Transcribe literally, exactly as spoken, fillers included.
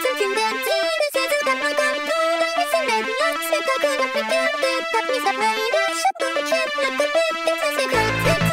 something that Jesus has got my gun. Listen that lots that talk about pretend that that is a brain. I shut the chat, look at it, it's a secret.